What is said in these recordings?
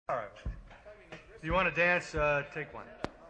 All right. If you want to dance, take one.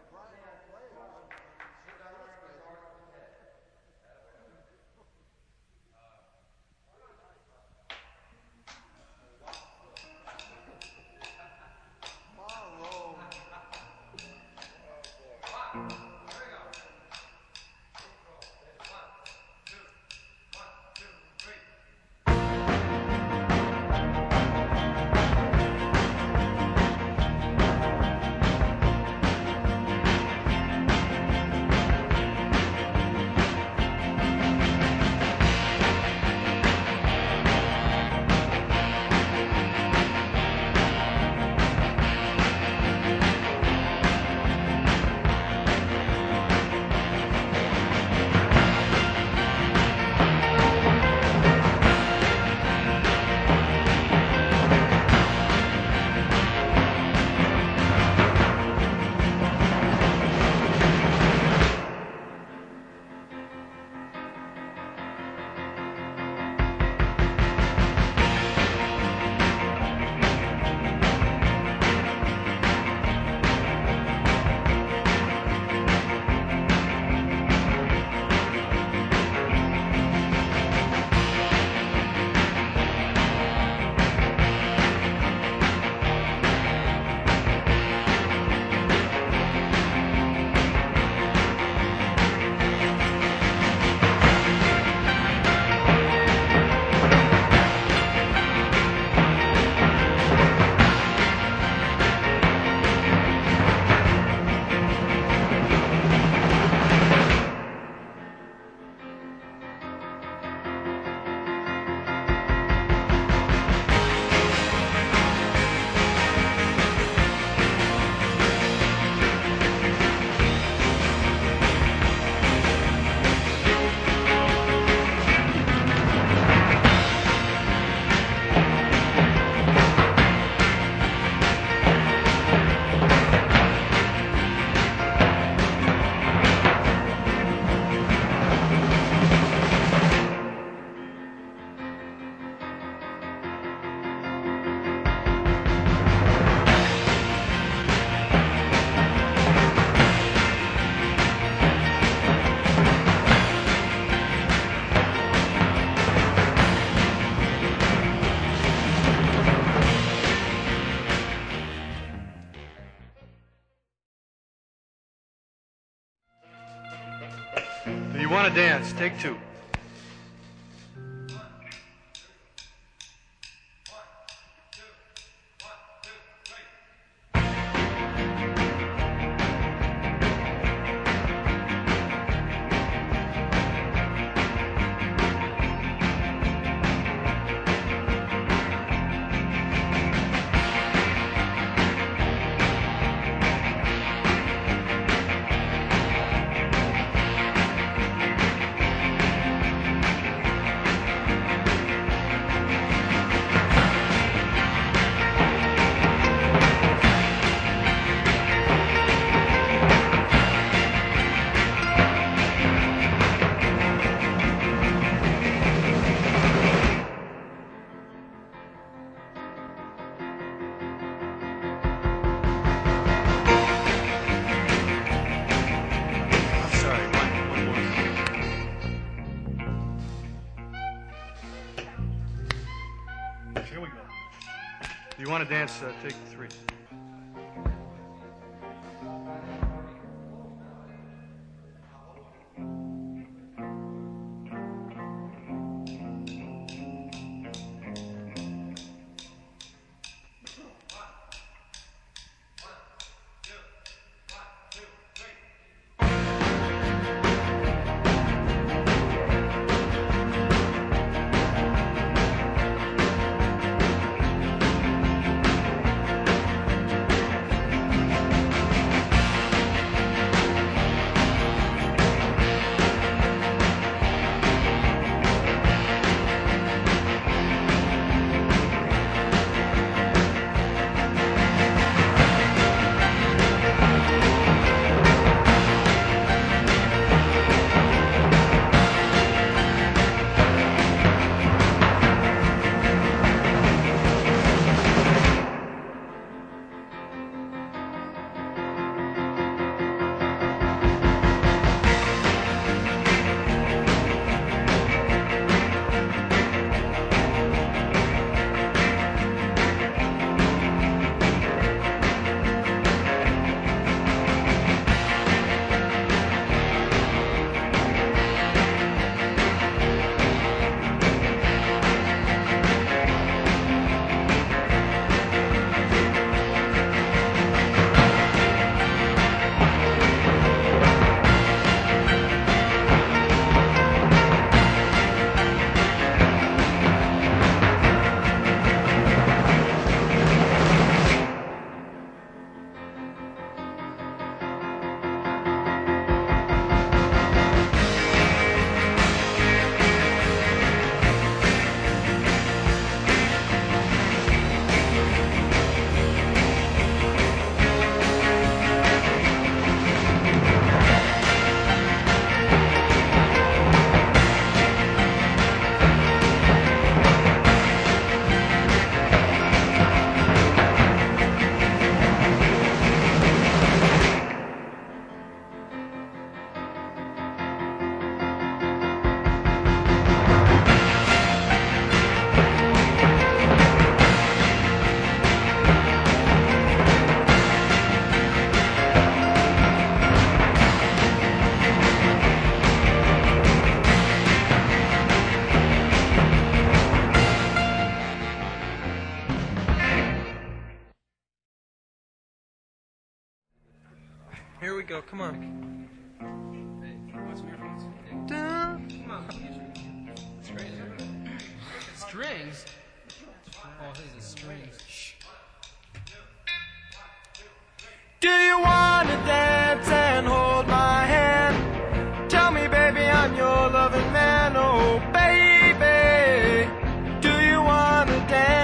If you want to dance, take two. Here we go. If you want to dance, take three. go. Come on. Hey, watch me earphones. Hey, come on, strings? Oh, his is strings. Shh. Do you wanna dance and hold my hand? Tell me, baby, I'm your loving man. Oh, baby, do you wanna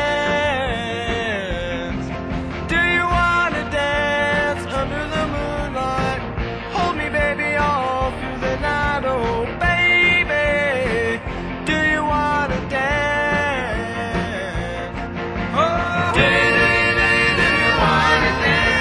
dance? Do you wanna dance under the moonlight? Hold me, baby, all through the night. Oh, baby, do you wanna dance? Oh, do you wanna dance?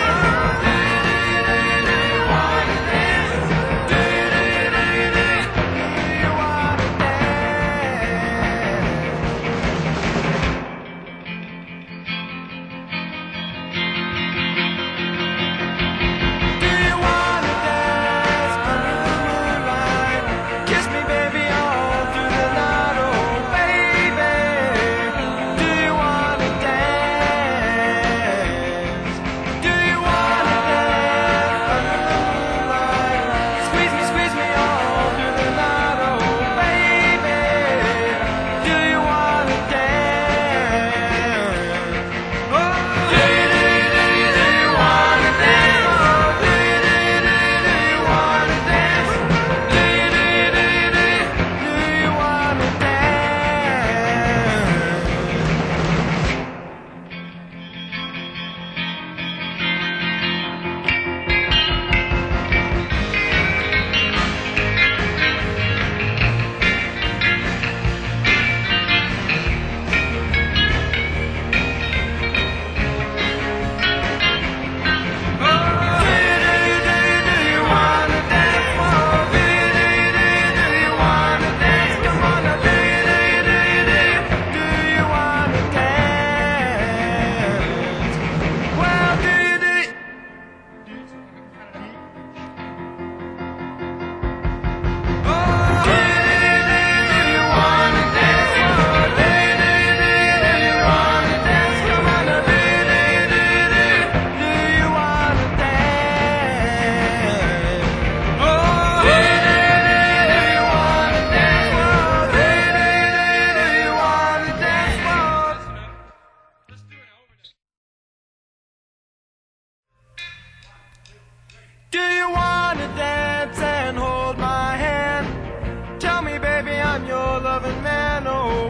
Do you wanna dance and hold my hand? Tell me, baby, I'm your loving man. Oh,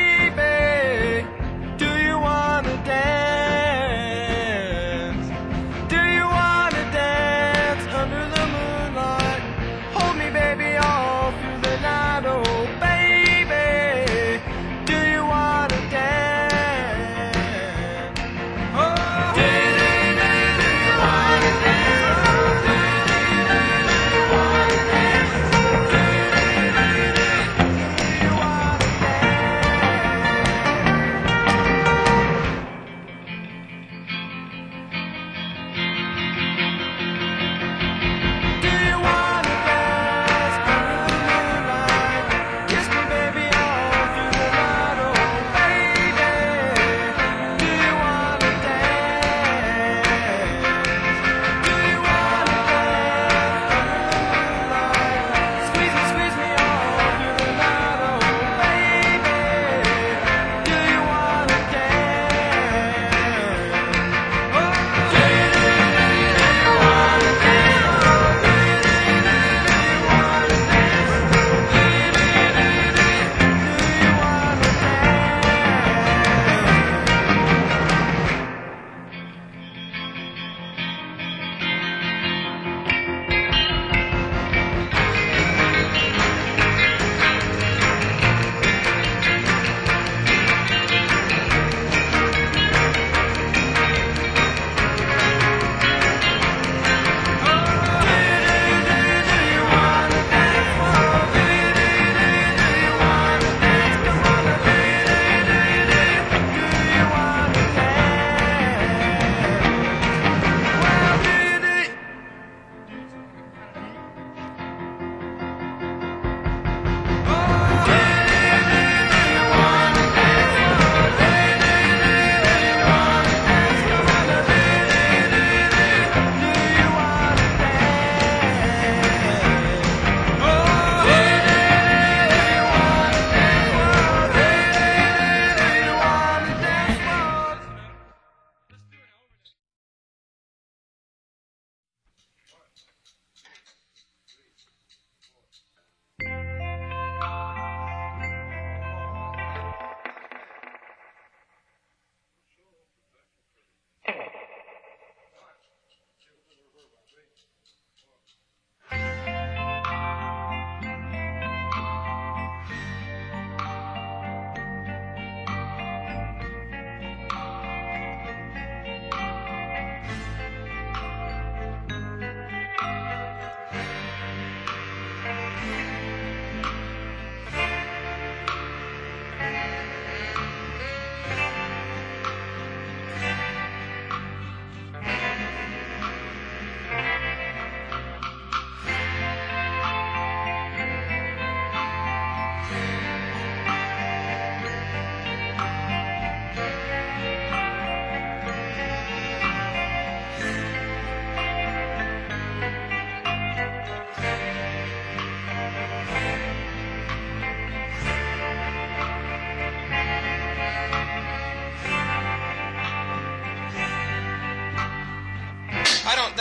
baby, do you wanna dance? Do you wanna dance under the moonlight? Hold me, baby, all through the night. Oh, baby, do you wanna dance? Oh, do you wanna dance?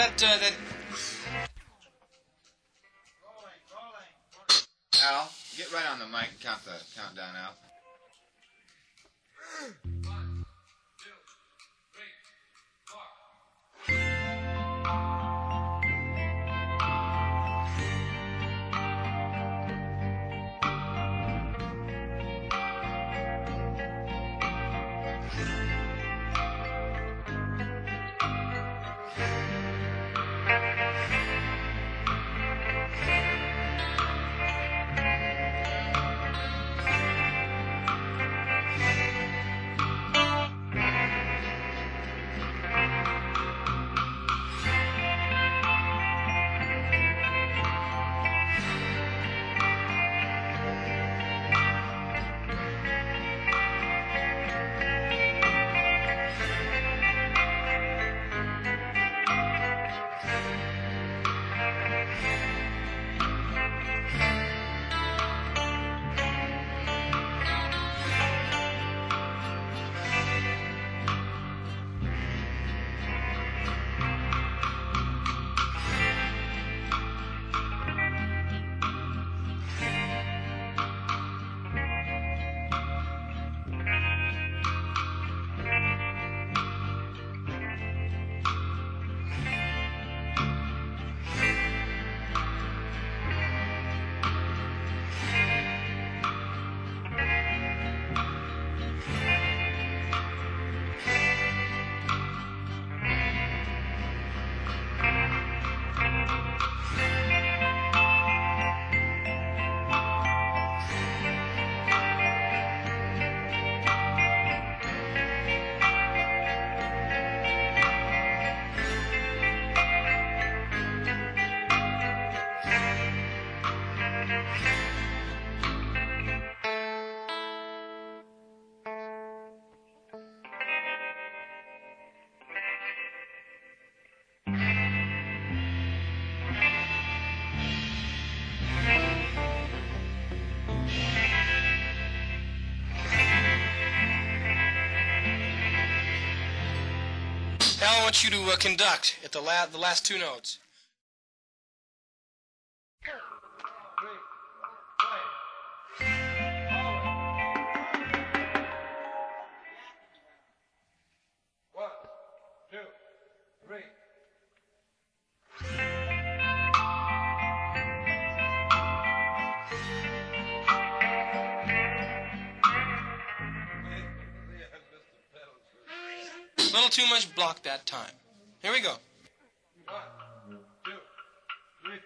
that. Al, get right on the mic and count the countdown out. Al, I want you to conduct at the last two notes. A little too much block that time. Here we go. 1, 2, 3,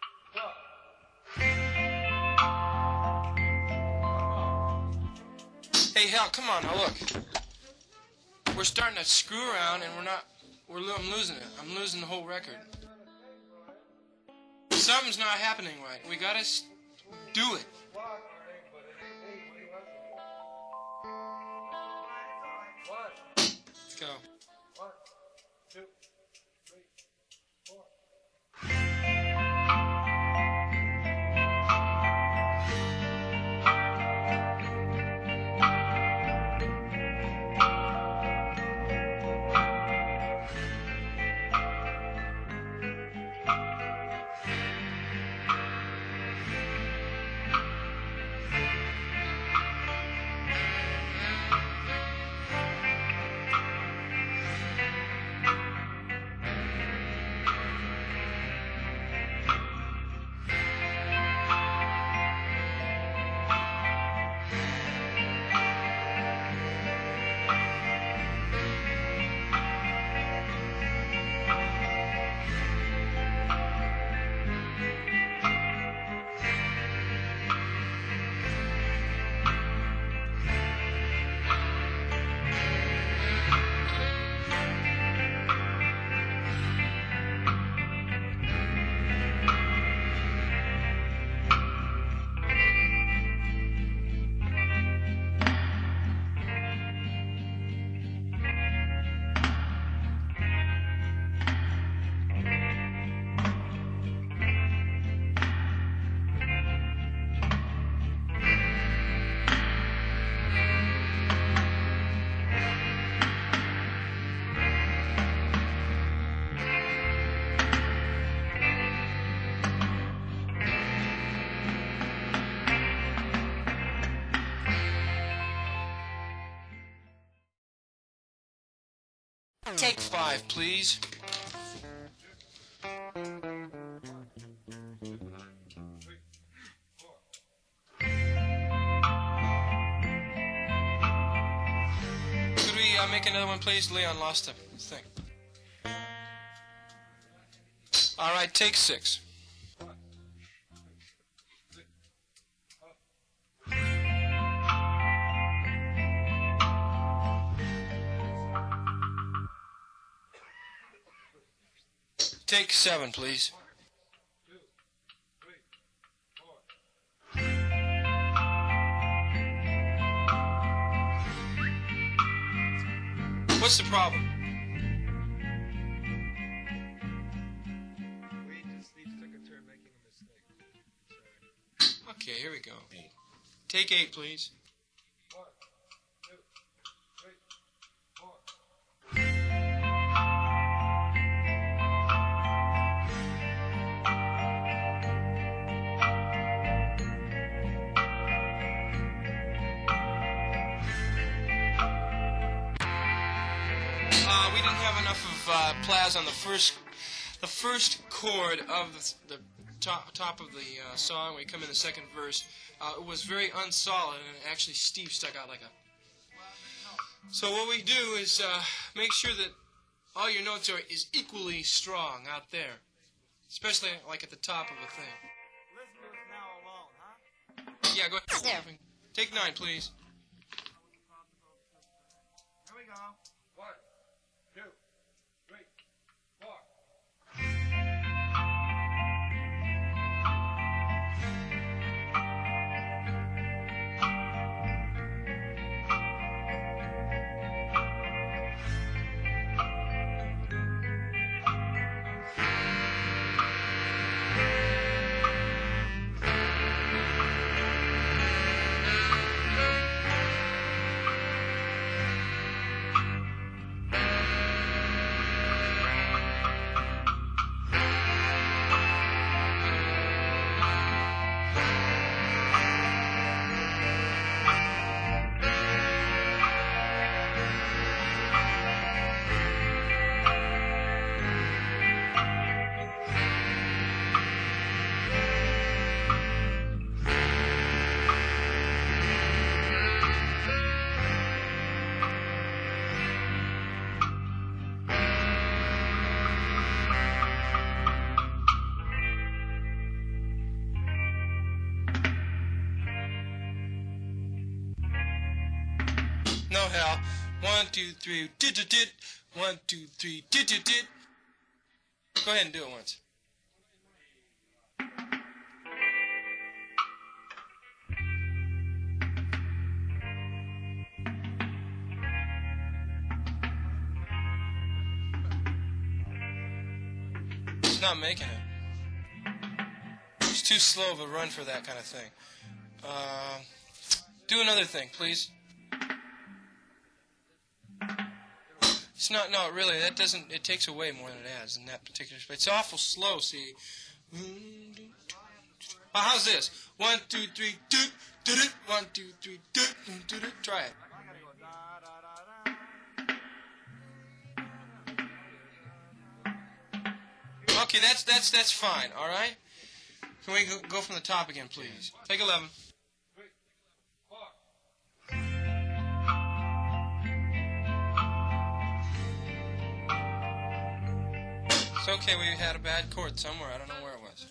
4. Hey, Hal, come on now, look. We're starting to screw around, and I'm losing it. I'm losing the whole record. Something's not happening right. We gotta do it. Let's go. 1, 2, 3, 4. Take 5, please. Could we make another one, please? Leon lost the thing. All right, take 6. Take 7, please. What's the problem? We just each took a turn making a mistake. Okay, here we go. Take 8, please. 1, 2, 3, 4. We didn't have enough of Plaz on the first chord of the top of the song. When we come in the second verse, it was very unsolid, and actually Steve stuck out like a. So what we do is make sure that all your notes is equally strong out there, especially like at the top of a thing. Listeners now alone, huh? Yeah, go ahead. Take 9, please. Here we go. 1, 2, 3, 4. No hell. 1, 2, 3, dit. 1, 2, 3, dit. Go ahead and do it once. It's not making it. It's too slow of a run for that kind of thing. Do another thing, please. It's not, no, really, that doesn't, it takes away more than it adds in that particular space. It's awful slow, see. How's this? 1, 2, 3, doot, doot, doot. 1, 2, 3, doot, doot, doot, doot. Try it. Okay, that's fine, all right? Can we go from the top again, please? Take 11. It's okay, we had a bad chord somewhere. I don't know where it was.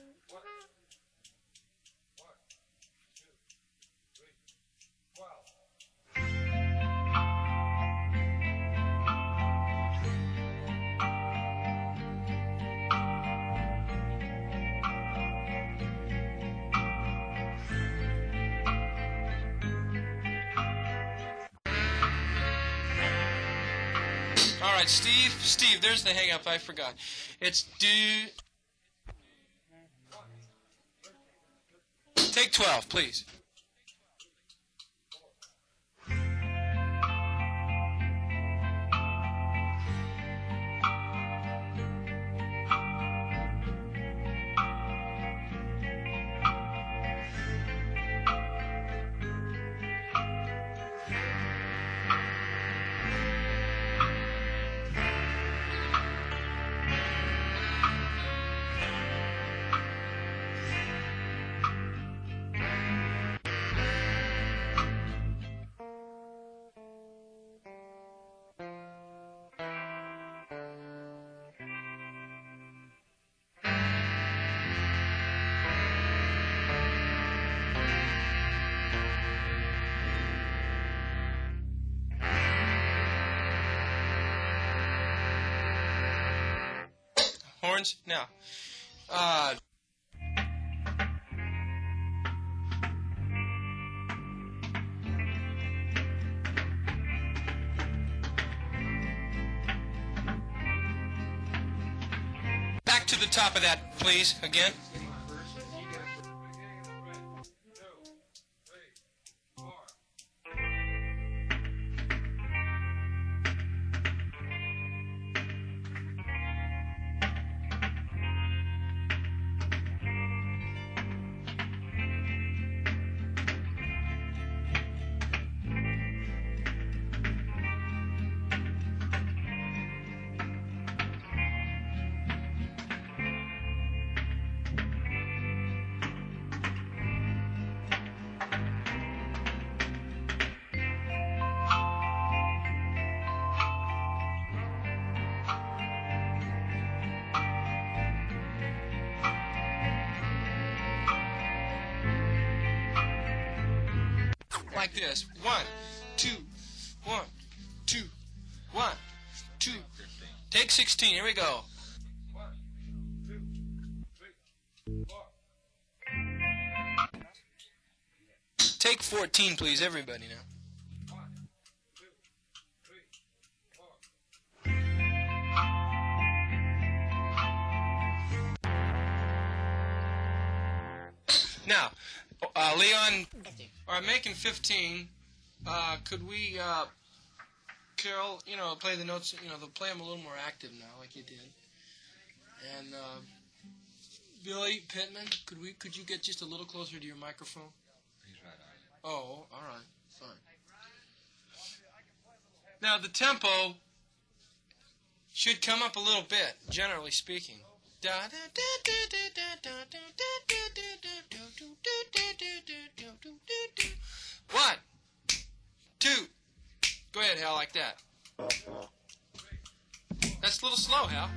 All right, Steve, there's the hang up. I forgot. It's do. Take 12, please. horns. Now, back to the top of that, please, again. Like this. 1, 2, 1, 2, 1, 2. Take 16. Here we go. 1, 2, 3, 4. Take 14, please, everybody now. 1, 2, 3, 4. Now, Leon, are making 15. Could we, Carol, play the notes? They'll play them a little more active now, like you did. And Billy Pittman, could you get just a little closer to your microphone? He's right on it. Oh, all right, fine. Now the tempo should come up a little bit, generally speaking. 1, 2. Go ahead, Hal, like that. That's a little slow, Hal.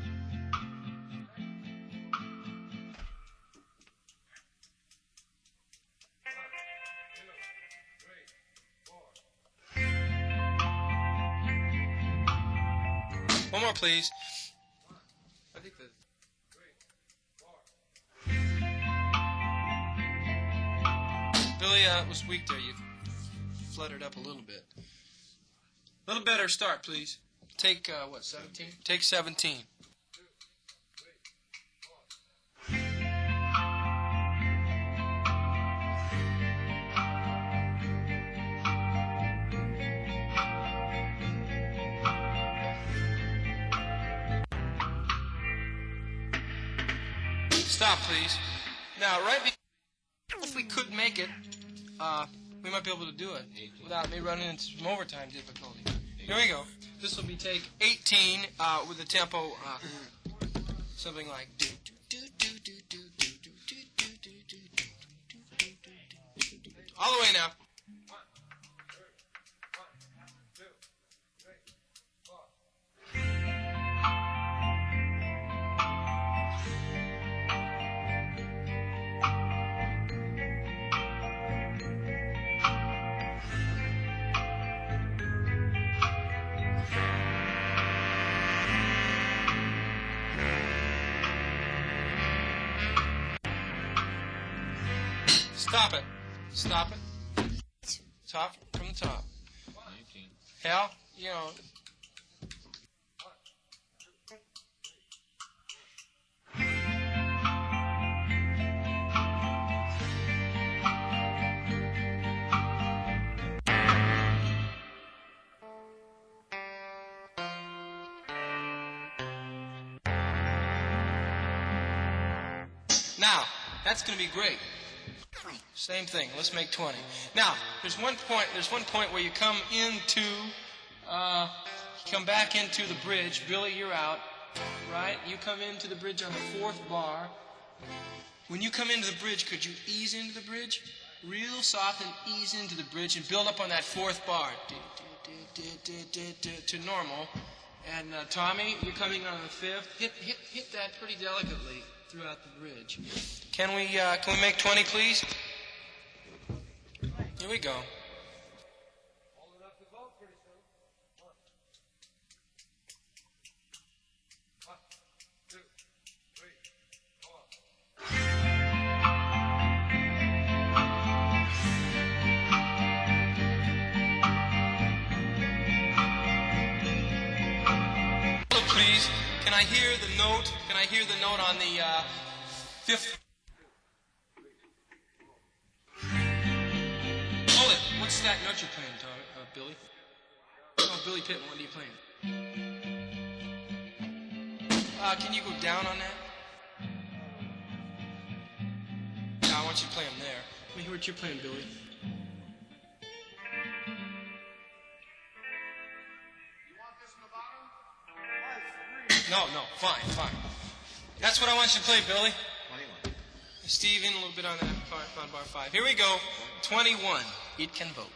One more, please. I think that. Billy was weak there. You fluttered up a little bit. A little better start, please. Take, 17? Take 17. Stop, please. Now, if we could make it, we might be able to do it without me running into some overtime difficulty. Here we go. This will be take 18 with the tempo something like. All the way now. Stop it. Stop it. Top from the top. 19. Hal, Now, that's going to be great. Same thing. Let's make 20. Now, there's one point where you come back into the bridge. Billy, you're out, right? You come into the bridge on the 4th bar. When you come into the bridge, could you ease into the bridge? Real soft and ease into the bridge and build up on that 4th bar to normal. And Tommy, you're coming on the 5th. Hit that pretty delicately throughout the bridge. Can we make 20, please? Here we go. please. Can I hear the note? Can I hear the note on the fifth? Hold it. What's that note you're playing, Billy? Oh, Billy Pittman, what are you playing? Can you go down on that? Yeah, I want you to play them there. Let me hear what you're playing, Billy. No, fine. That's what I want you to play, Billy. 21. Steve, in a little bit on that on bar 5. Here we go. 21. It can vote.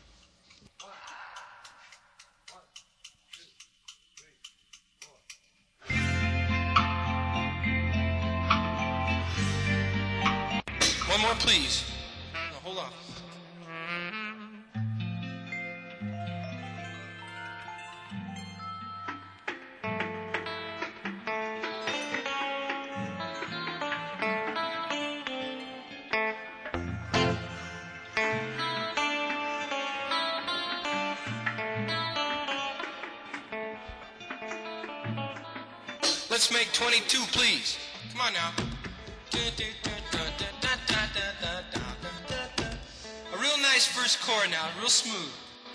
One more, please. No, hold on. Let's make 22, please. Come on now. A real nice first chord now, real smooth.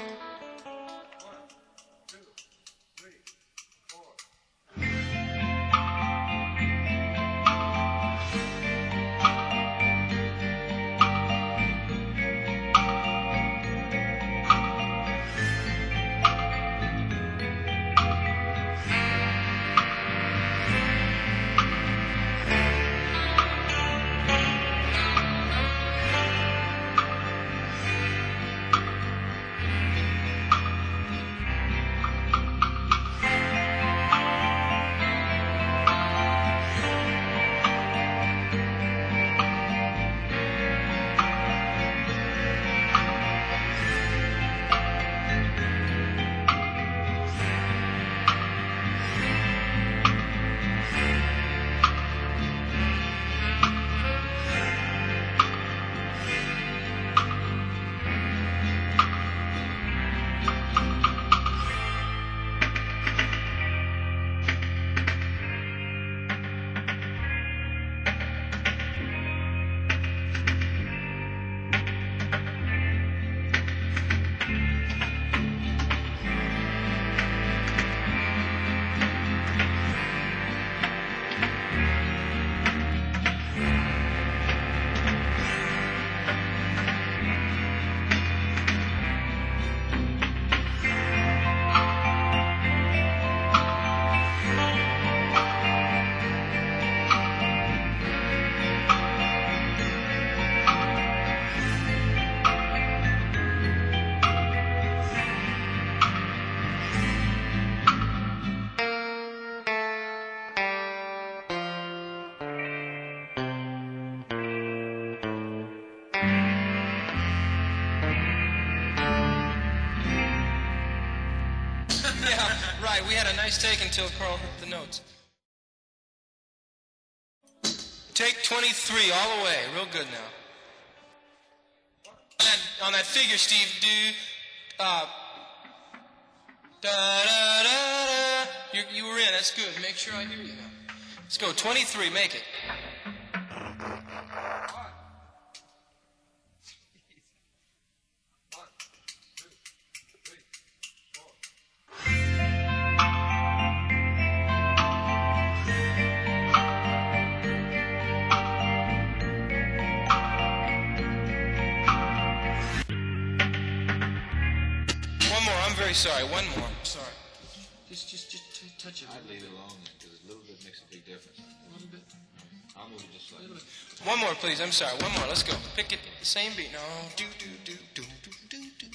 Right, we had a nice take until Carl hit the notes. Take 23 all the way, real good now. On that figure, Steve, do da da da da. You were in. That's good. Make sure I hear you now. Let's go. 23. Make it. Sorry, one more. Sorry. Just touch it. I'd leave it alone then, because a little bit makes a big difference. A little bit. I'll move it just slightly. One more, please. I'm sorry. One more. Let's go. Pick it. The same beat. No. Do do do do do do do.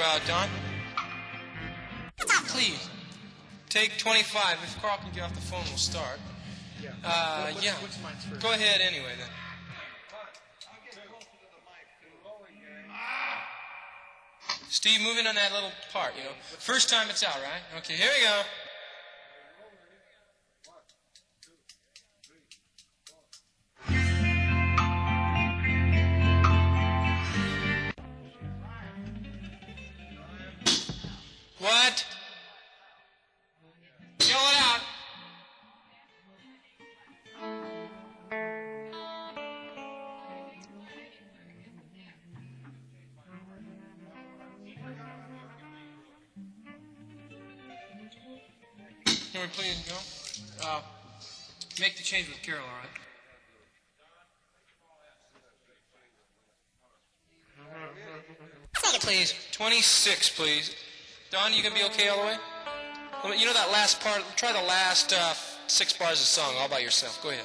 Don. Please. Take 25. If Carl can get off the phone, we'll start. Yeah. What's mine's first? Go ahead anyway, then. Steve, move in on that little part, you know. First time it's out, right? Okay, here we go. What? Yell it out. Can we please go? Make the change with Carol, all right? Please, 26, please. Don, you gonna be okay all the way? You know that last part? Try the last 6 bars of the song all by yourself. Go ahead.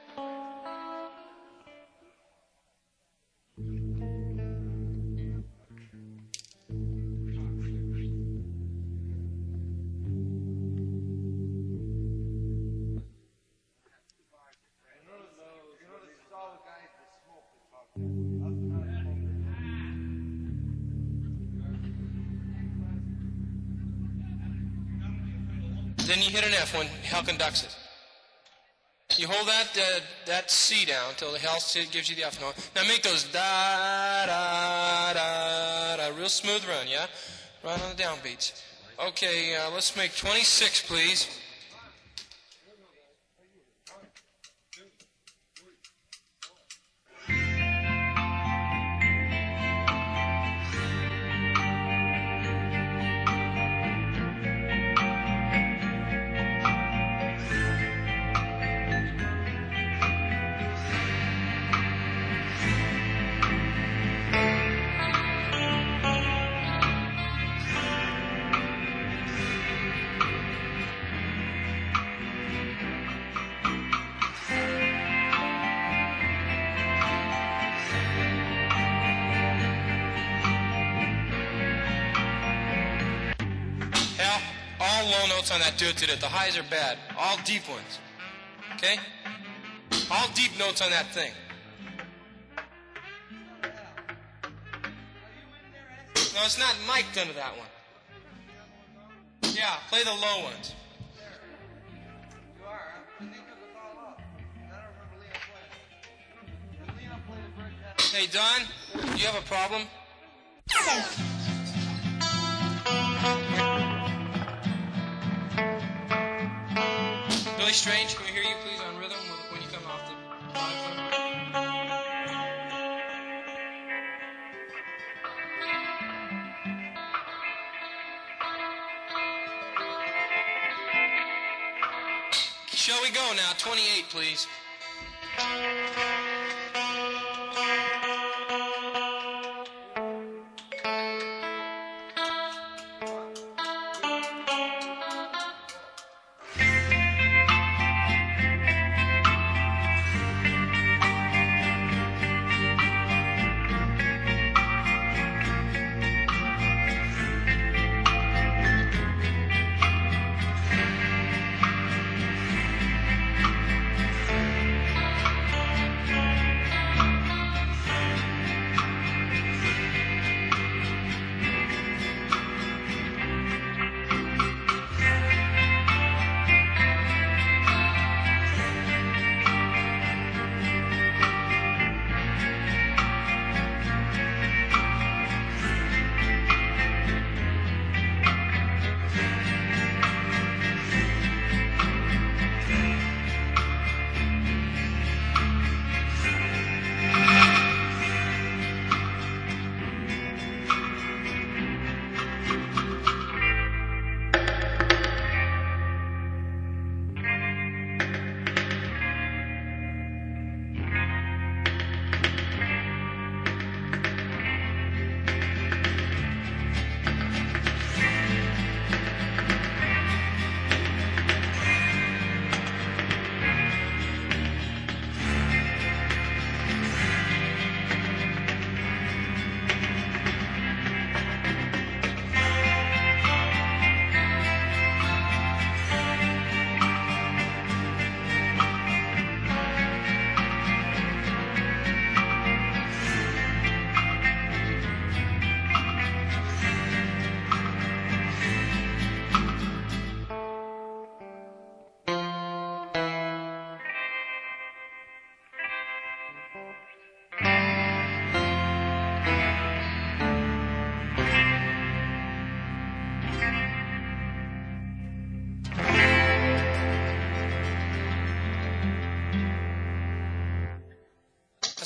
Then you hit an F when Hell conducts it. You hold that C down until the Hell gives you the F note. Now make those da da da da real smooth run, yeah? Run on the downbeats. Okay, let's make 26, please. All low notes on that do it. The highs are bad. All deep ones. Okay? All deep notes on that thing. No, it's not mic'd under that one. Yeah, play the low ones. Hey, Don, do you have a problem? Billy Strange, can we hear you please on rhythm when you come off the microphone? Shall we go now? 28, please.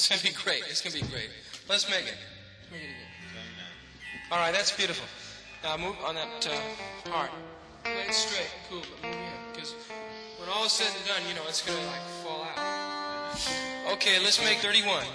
It's gonna be great. It's gonna be great. Let's make it. Let's make it again. All right, that's beautiful. Now move on that part. Play it straight, cool, but move in, because when all is said and done, you know, it's gonna like fall out. Okay, let's make 31.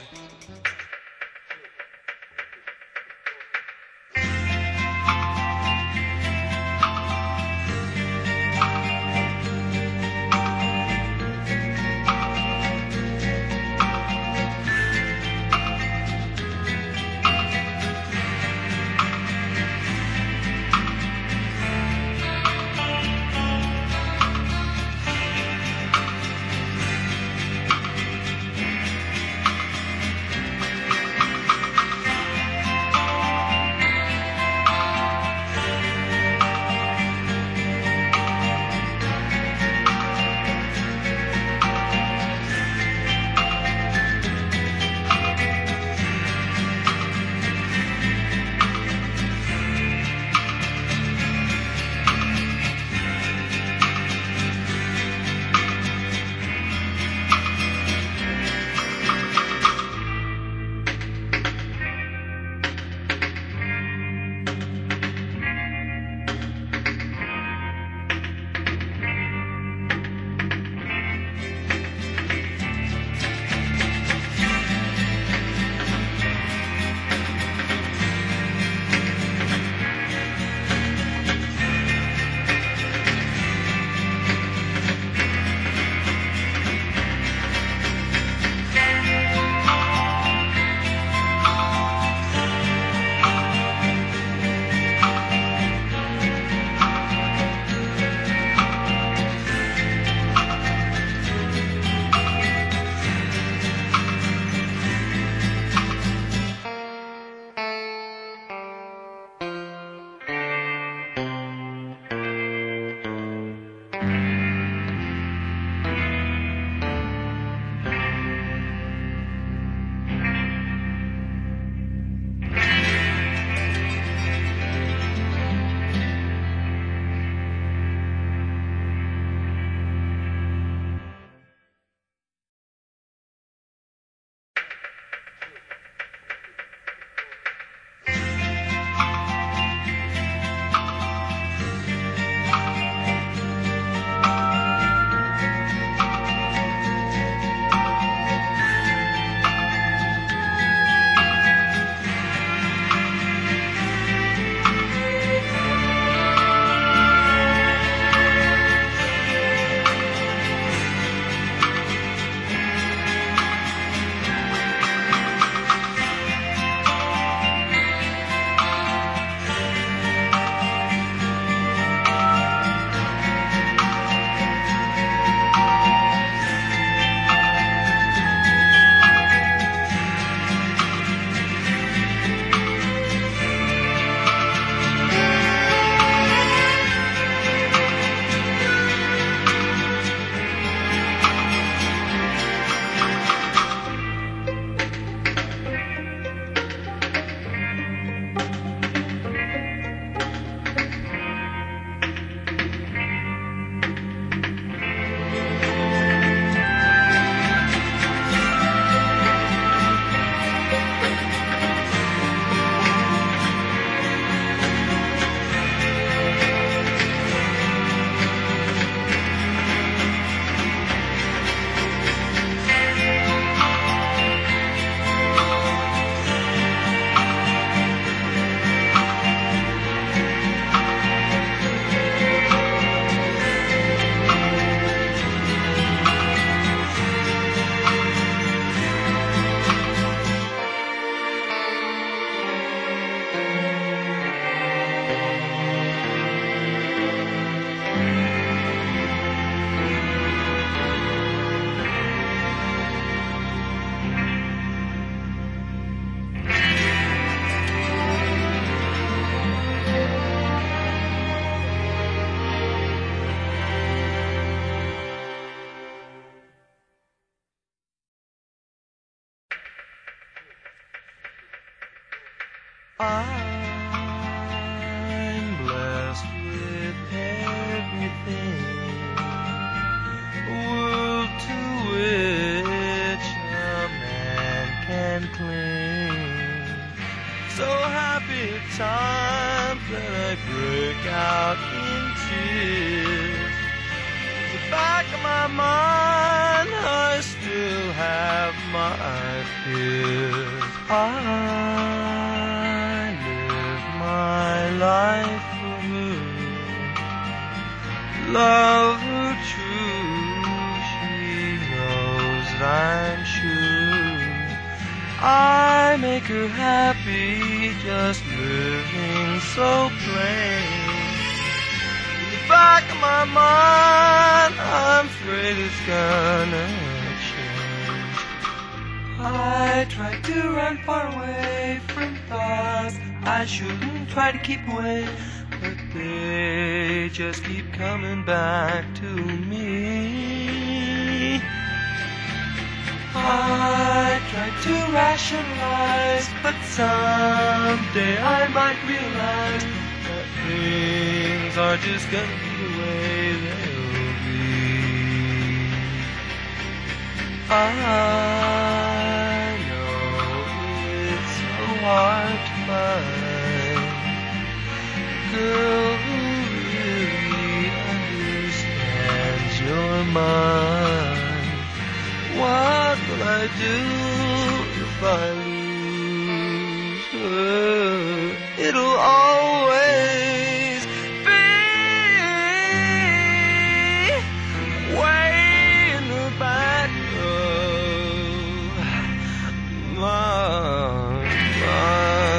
I'm blessed with everything, a world to which a man So happy at times that I break out in tears. In the back of my mind, I still have my fears. I live my life for her, love her true. She knows that I'm sure I make her happy, just living so plain. In the back of my mind, I'm afraid it's gonna change. I try to run far away from thoughts I shouldn't try to keep away, but they just keep coming back to me. I try to rationalize, but someday I might realize that things are just gonna be the way they'll be. I know it's so hard to find a girl who really understands your mind. What will I do if I lose her? It'll always be way in the back of my mind.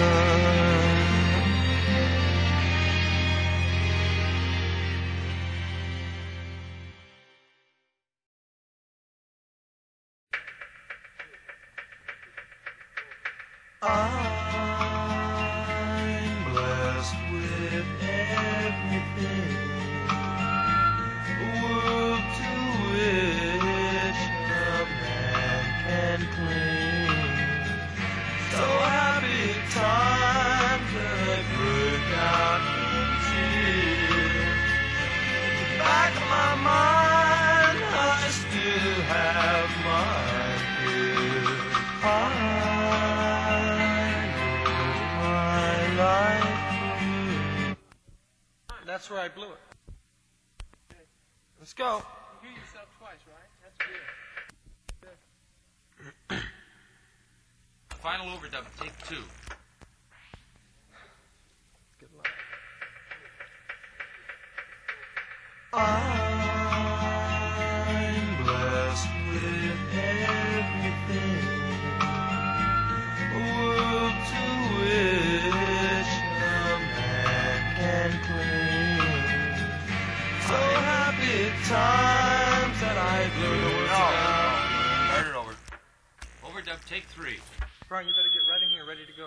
I'm blessed with everything, a world to which a man can cling. So happy at times that I break out in tears. In the back of my mind, I still have my fears. That's where I blew it. Let's go. You hear yourself twice, right? That's good. Final overdub, take 2. Good luck. I'm blessed with everything, a world to which a man can cling. So happy at times that I blew the words out. Start it over. Overdub, take 3. Brian, you better get right in here, ready to go.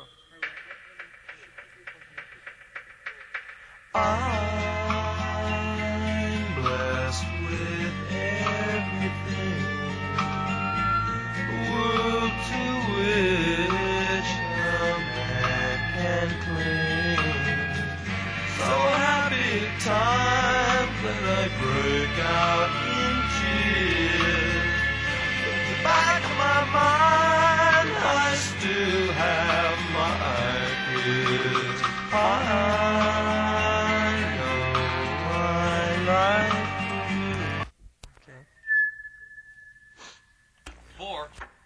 I'm blessed with everything, a world to which a man can cling. So happy at times that I break out in tears. But at the back of my mind, I still have my fears. I know my life for you. Okay. 4.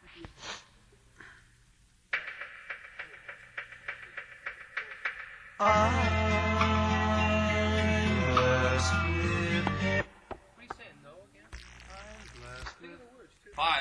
I'm blessed with What are you saying, no again? I'm blessed Think with of the words, too. 5.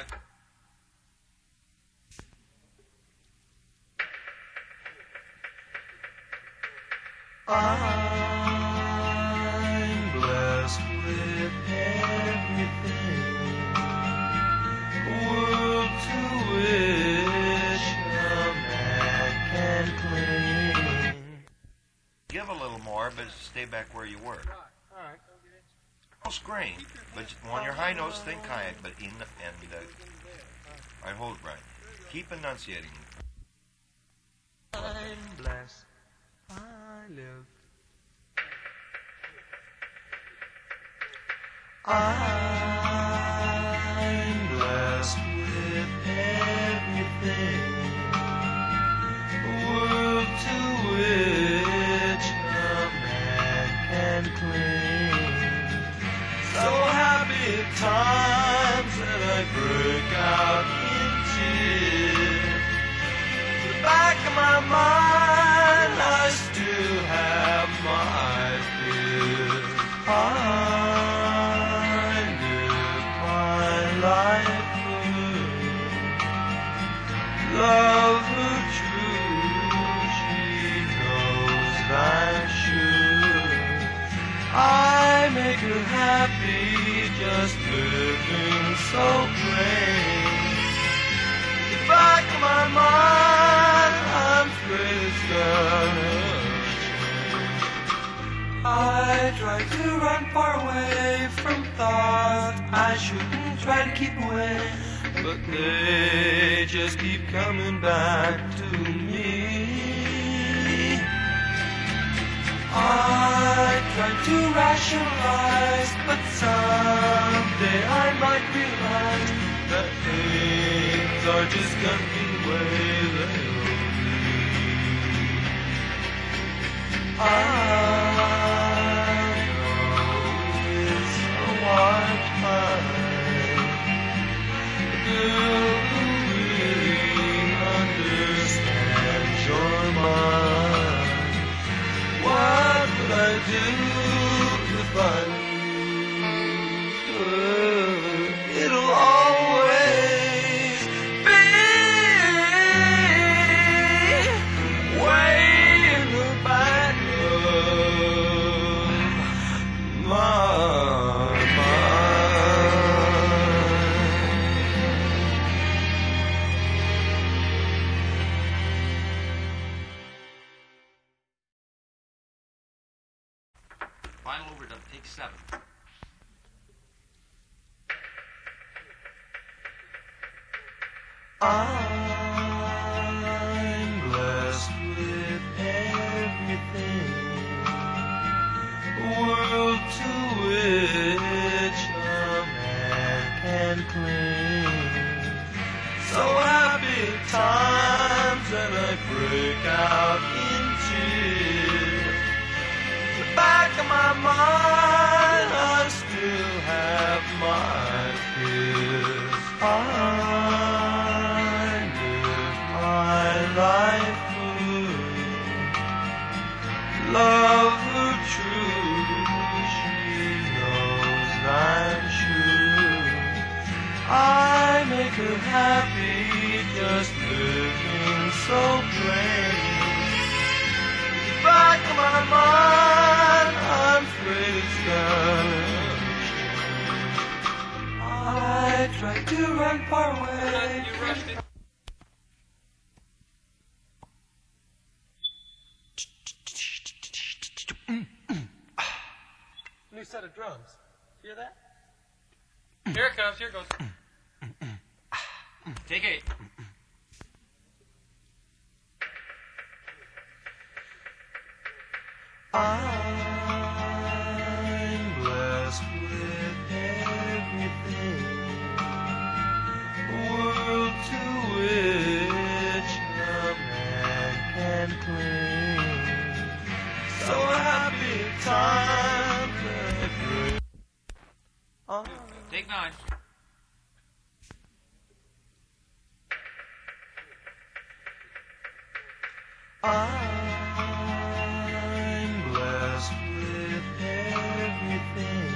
I'm blessed with everything, a world to which a man can cling. Give a little more, but stay back where you were. All right. No scream, but on your high notes, think high, but in the and I hold right. Keep enunciating. I'm blessed. I live. I'm blessed with everything, a world my mind, I still have my fears. I live my life through. Love her true, she knows that should. I make her happy, just living so plain. In the back of my mind, I'm afraid it's gonna change. I try to run far away from thoughts I shouldn't try to keep away, but they just keep coming back to me. I try to rationalize, but someday I might realize that things are just gonna be the way they'll be. I know it's a hard time. A girl who really understands your mind. What would I do if I lose her? It'll always be way in the back of my mind. Final overdub, take 7. I'm blessed with everything, a world to which a man can cling. So happy times and I break out in tears. In the back of my mind, I still have my fears. I live my life through. Love her true, she knows I'm true. I make her happy, just living so plain. In the back of my mind, I'm afraid it's gonna change. I try to run far away. You rushed it. New set of drums. Hear that? Here it comes. Here it goes. Take 8. I'm blessed with everything, a world to which a man can cling. So happy times that bring. Take 9. I'm blessed with everything,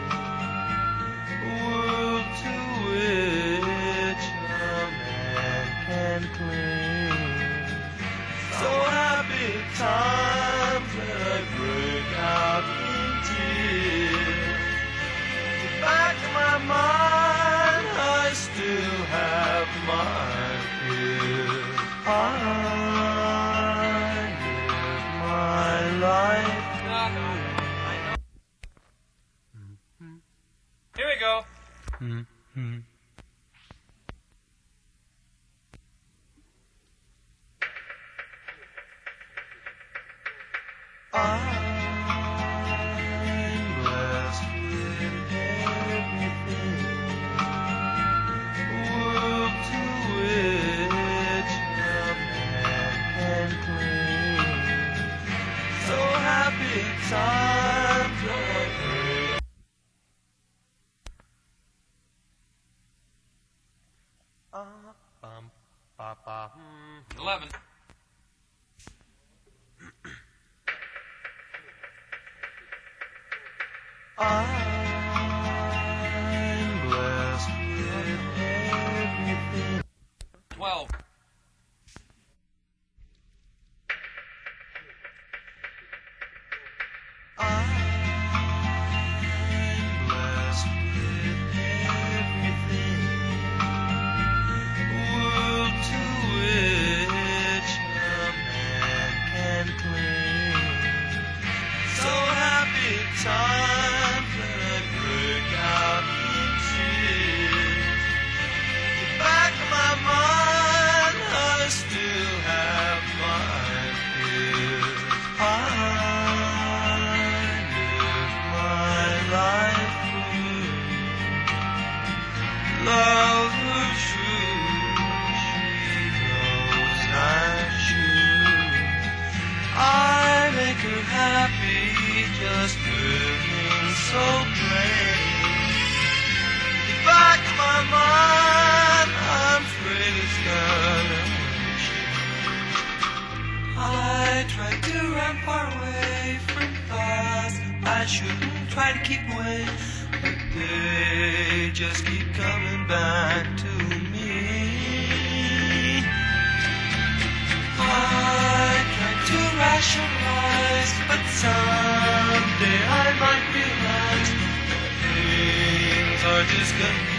a world to which a man can cling. So happy times that I break out in tears. In the back of my mind, I still have my fears. I live my life. Here we go. I'm blessed with everything, a world to which a man can cling. So happy times that I bring. Bum, ba, ba, 11. I'm blessed with everything. 12. I'm blessed with everything. A world to which a man can cling. So happy times that I break out in tears. In the back of my mind, I still have my fears. I live my life through love her true. She knows I choose. I make her happy, just living so plain. In the back of my mind, I'm afraid it's gonna change. I try to run far away from thoughts I shouldn't try to keep away, but they just keep coming back to me. I try to rationalize, but someday I might realize that things are just confusing.